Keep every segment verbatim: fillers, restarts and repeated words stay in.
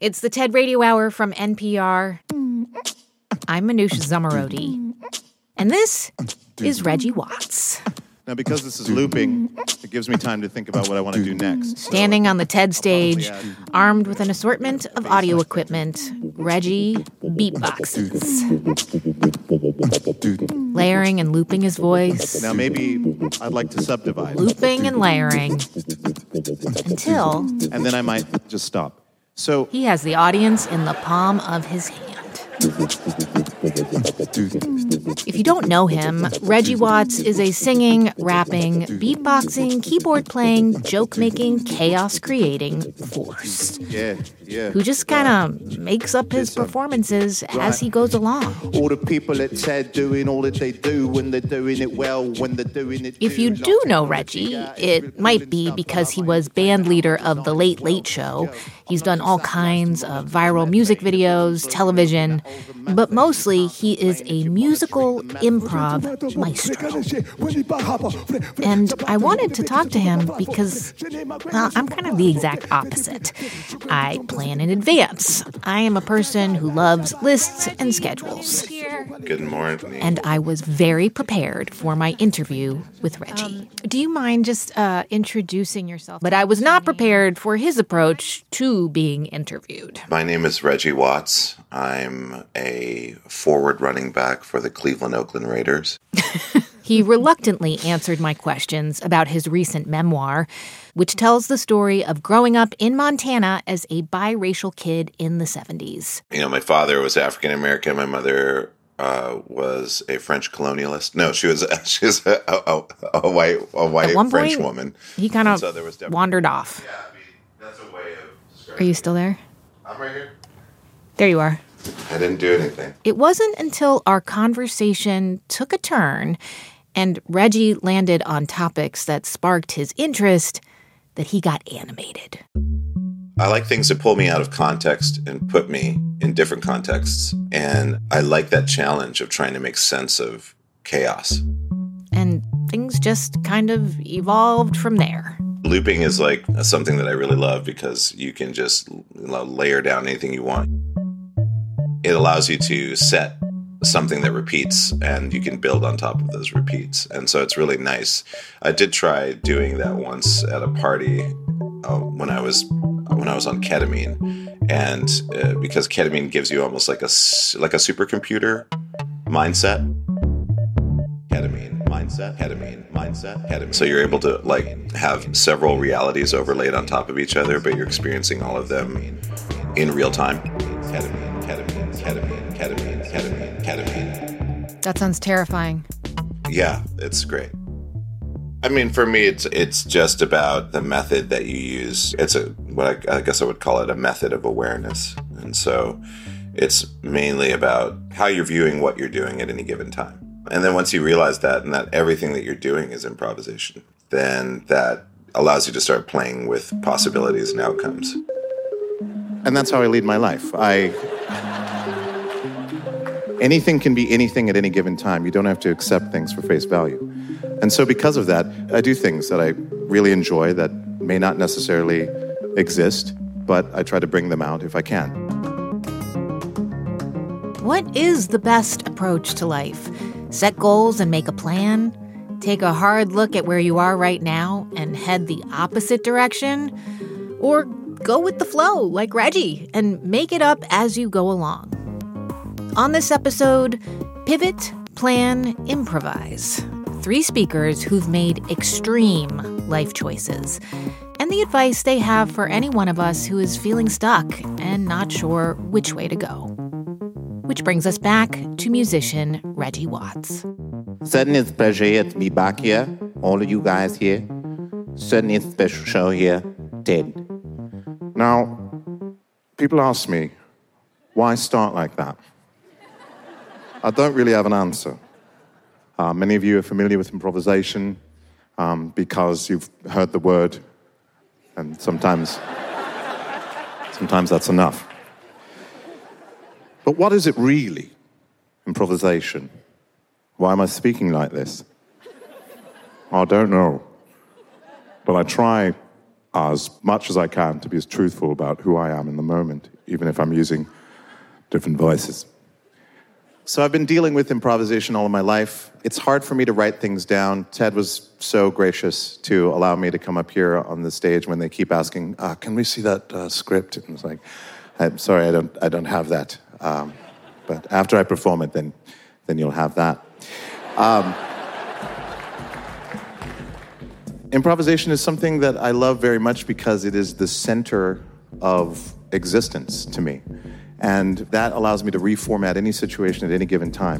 It's the TED Radio Hour from N P R. I'm Manoush Zomorodi. And this is Reggie Watts. Now, because this is looping, it gives me time to think about what I want to do next. Standing on the TED stage, armed with an assortment of audio equipment, Reggie beatboxes. Layering and looping his voice. Now, maybe I'd like to subdivide. Looping and layering. Until... And then I might just stop. So... He has the audience in the palm of his hand. If you don't know him, Reggie Watts is a singing, rapping, beatboxing, keyboard-playing, joke-making, chaos-creating force. Yeah, yeah. Who just kind of makes up his performances as he goes along. All the people at TED doing all that they do when they're doing it well, when they're doing it... If you do know Reggie, it might be because he was band leader of The Late Late Show. He's done all kinds of viral music videos, television, but mostly he is a musical improv maestro. And I wanted to talk to him because, well, I'm kind of the exact opposite. I plan in advance. I am a person who loves lists and schedules. Good morning. And I was very prepared for my interview with Reggie. Um, do you mind just uh, introducing yourself? But I was not prepared for his approach to being interviewed. My name is Reggie Watts. I'm a forward running back for the Cleveland Oakland Raiders. He reluctantly answered my questions about his recent memoir, which tells the story of growing up in Montana as a biracial kid in the seventies. You know, my father was African American. My mother uh, was a French colonialist. No, she was she was a, a, a white a white At one French point, woman. He kind of so wandered off. Yeah, I mean, that's a way of. Are you still there? I'm right here. There you are. I didn't do anything. It wasn't until our conversation took a turn and Reggie landed on topics that sparked his interest that he got animated. I like things that pull me out of context and put me in different contexts. And I like that challenge of trying to make sense of chaos. And things just kind of evolved from there. Looping is like something that I really love because you can just layer down anything you want. It allows you to set something that repeats and you can build on top of those repeats. And so it's really nice. I did try doing that once at a party uh, when I was when I was on ketamine. And uh, because ketamine gives you almost like a, like a supercomputer mindset. Ketamine, mindset, ketamine, mindset, ketamine. So you're able to like have several realities overlaid on top of each other, but you're experiencing all of them in real time. Ketamine, ketamine, ketamine, ketamine, ketamine, ketamine. That sounds terrifying. Yeah, it's great. I mean, for me, it's it's just about the method that you use. It's a what I, I guess I would call it a method of awareness, and so it's mainly about how you're viewing what you're doing at any given time. And then once you realize that, and that everything that you're doing is improvisation, then that allows you to start playing with possibilities and outcomes. And that's how I lead my life. I anything can be anything at any given time. You don't have to accept things for face value. And so because of that, I do things that I really enjoy that may not necessarily exist, but I try to bring them out if I can. What is the best approach to life? Set goals and make a plan? Take a hard look at where you are right now and head the opposite direction? Or go with the flow like Reggie and make it up as you go along? On this episode, Pivot, Plan, Improvise. Three speakers who've made extreme life choices and the advice they have for any one of us who is feeling stuck and not sure which way to go. Which brings us back to musician Reggie Watts. Certainly it's a pleasure to be back here, all of you guys here. Certainly it's a special show here, TED. Now, people ask me, why start like that? I don't really have an answer. Uh, many of you are familiar with improvisation um, because you've heard the word, and sometimes, sometimes that's enough. But what is it really, improvisation? Why am I speaking like this? I don't know. But I try as much as I can to be as truthful about who I am in the moment, even if I'm using different voices. So I've been dealing with improvisation all of my life. It's hard for me to write things down. Ted was so gracious to allow me to come up here on the stage when they keep asking, uh, can we see that uh, script? And it's like, I'm sorry, I don't I don't have that. Um, but after I perform it, then, then you'll have that. Um, improvisation is something that I love very much because it is the center of existence to me. And that allows me to reformat any situation at any given time.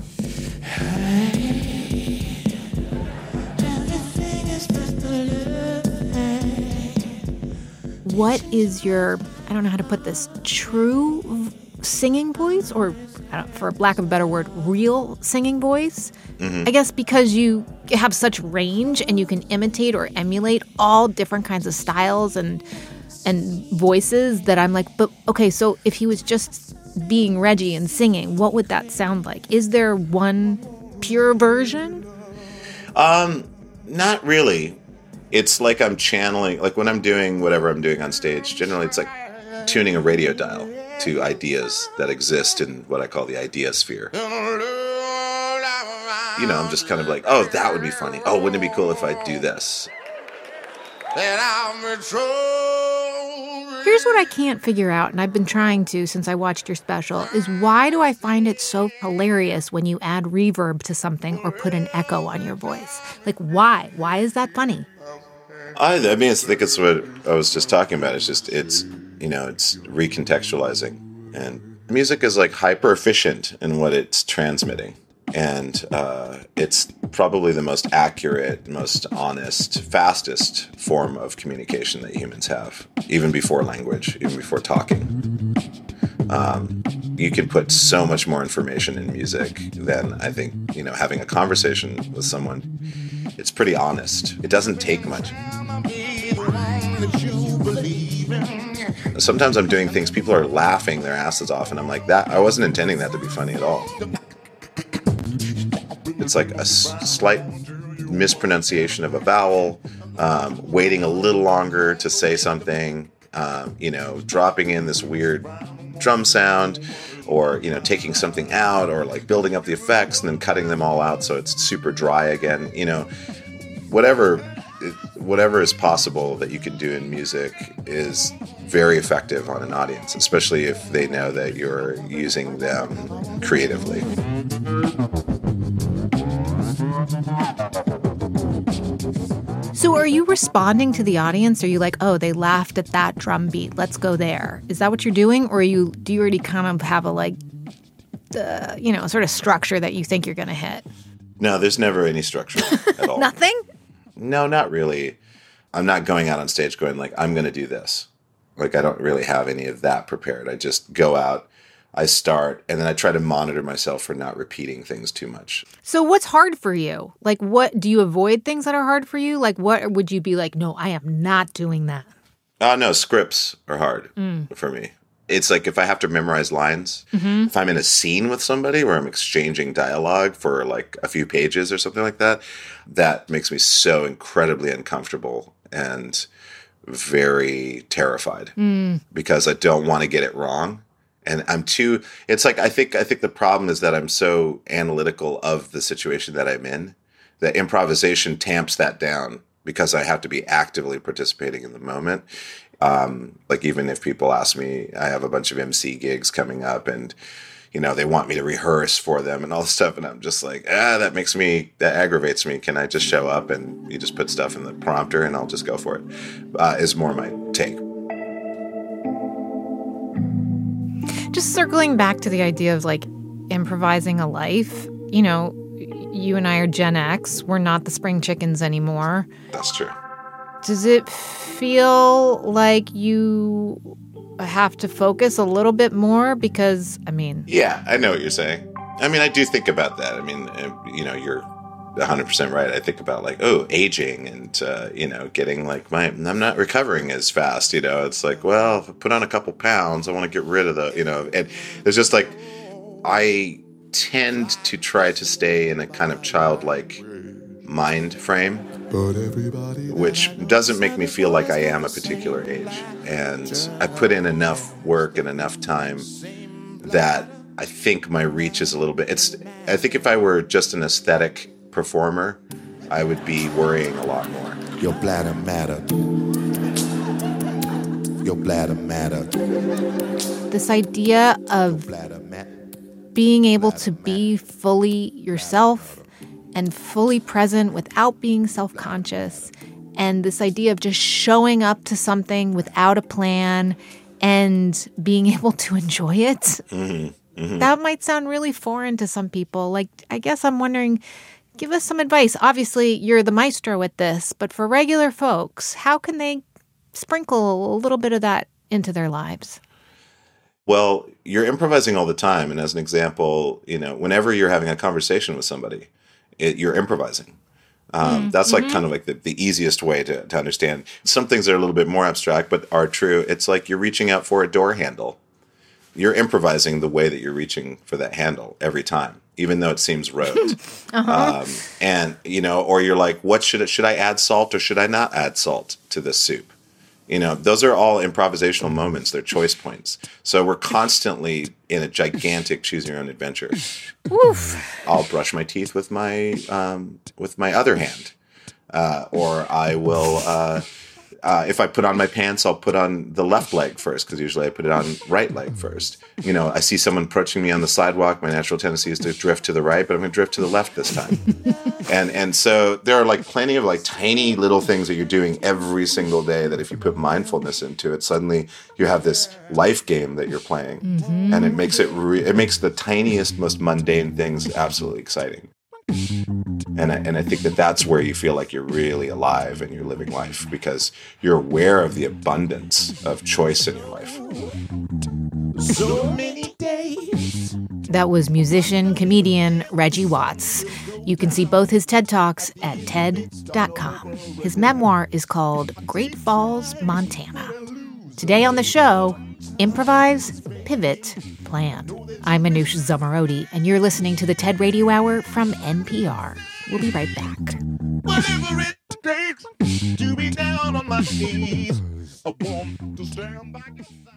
What is your, I don't know how to put this, true singing voice? Or, I don't, for lack of a better word, real singing voice? Mm-hmm. I guess because you have such range and you can imitate or emulate all different kinds of styles and and voices that I'm like, but okay, so if he was just being Reggie and singing, what would that sound like? Is there one pure version? Um, not really. It's like I'm channeling, like when I'm doing whatever I'm doing on stage, generally it's like tuning a radio dial to ideas that exist in what I call the idea sphere. You know, I'm just kind of like, oh, that would be funny. Oh, wouldn't it be cool if I do this? Here's what I can't figure out, and I've been trying to since I watched your special, is why do I find it so hilarious when you add reverb to something or put an echo on your voice? Like, why? Why is that funny? I, I mean, I think it's what I was just talking about. It's just, it's, you know, it's recontextualizing. And music is like hyper efficient in what it's transmitting. And uh, it's probably the most accurate, most honest, fastest form of communication that humans have, even before language, even before talking. Um, you can put so much more information in music than I think, you know, having a conversation with someone. It's pretty honest. It doesn't take much. Sometimes I'm doing things, people are laughing their asses off, and I'm like, that I wasn't intending that to be funny at all. It's like a s- slight mispronunciation of a vowel, um, waiting a little longer to say something, um, you know, dropping in this weird drum sound, or, you know, taking something out, or like building up the effects and then cutting them all out so it's super dry again. You know, whatever, whatever is possible that you can do in music is very effective on an audience, especially if they know that you're using them creatively. So are you responding to the audience? Are you like, oh, they laughed at that drum beat, let's go there? Is that what you're doing? Or are you, do you already kind of have a, like, uh, you know, sort of structure that you think you're going to hit? No, there's never any structure at all. Nothing? No, not really. I'm not going out on stage going like, I'm going to do this. Like, I don't really have any of that prepared. I just go out, I start, and then I try to monitor myself for not repeating things too much. So what's hard for you? Like, what, do you avoid things that are hard for you? Like, what would you be like, no, I am not doing that? Oh, no, scripts are hard mm. for me. It's like if I have to memorize lines, mm-hmm. if I'm in a scene with somebody where I'm exchanging dialogue for like a few pages or something like that, that makes me so incredibly uncomfortable and very terrified mm. because I don't want to get it wrong. And I'm too, it's like, I think, I think the problem is that I'm so analytical of the situation that I'm in that improvisation tamps that down because I have to be actively participating in the moment. Um, like even if people ask me, I have a bunch of M C gigs coming up and, you know, they want me to rehearse for them and all this stuff. And I'm just like, ah, that makes me, that aggravates me. Can I just show up and you just put stuff in the prompter and I'll just go for it? Uh, is more my take. Just circling back to the idea of like improvising a life, you know, you and I are Gen X. We're not the spring chickens anymore. That's true. Does it feel like you have to focus a little bit more? Because, I mean... Yeah, I know what you're saying. I mean, I do think about that. I mean, you know, you're one hundred percent right. I think about like, oh, aging and, uh, you know, getting like my... I'm not recovering as fast, you know. It's like, well, if I put on a couple pounds, I want to get rid of the, you know... And there's just like... I tend to try to stay in a kind of childlike mind frame. which doesn't make me feel like I am a particular age. And I put in enough work and enough time that I think my reach is a little bit, it's, I think if I were just an aesthetic performer, I would be worrying a lot more. Your bladder matter. Your bladder matter. This idea of being able to be fully yourself and fully present without being self-conscious, and this idea of just showing up to something without a plan and being able to enjoy it. Mm-hmm. Mm-hmm. That might sound really foreign to some people. Like, I guess I'm wondering, give us some advice. Obviously, you're the maestro with this, but for regular folks, how can they sprinkle a little bit of that into their lives? Well, you're improvising all the time. And as an example, you know, whenever you're having a conversation with somebody, it, you're improvising. Um, mm-hmm. That's like kind of like the, the easiest way to, to understand. Some things are a little bit more abstract, but are true. It's like you're reaching out for a door handle. You're improvising the way that you're reaching for that handle every time, even though it seems rote. uh-huh. um, and, you know, or you're like, what should it, should I add salt or should I not add salt to this soup? You know, those are all improvisational moments. They're choice points. So we're constantly in a gigantic choose your own adventure. Oof. I'll brush my teeth with my um, with my other hand, uh, or I will. Uh, uh, if I put on my pants, I'll put on the left leg first because usually I put it on right leg first. You know, I see someone approaching me on the sidewalk. My natural tendency is to drift to the right, but I'm going to drift to the left this time. and and so there are like plenty of like tiny little things that you're doing every single day that if you put mindfulness into it, suddenly you have this life game that you're playing, mm-hmm. and it makes it re- it makes the tiniest, most mundane things absolutely exciting. And I, and I think that that's where you feel like you're really alive and you're living life because you're aware of the abundance of choice in your life. So many days. That was musician, comedian Reggie Watts. You can see both his TED Talks at T E D dot com. His memoir is called Great Falls, Montana. Today on the show, improvise, pivot, plan. I'm Manoush Zomorodi, and you're listening to the TED Radio Hour from N P R. We'll be right back. Whatever it takes to be down on my knees, I want to stand back.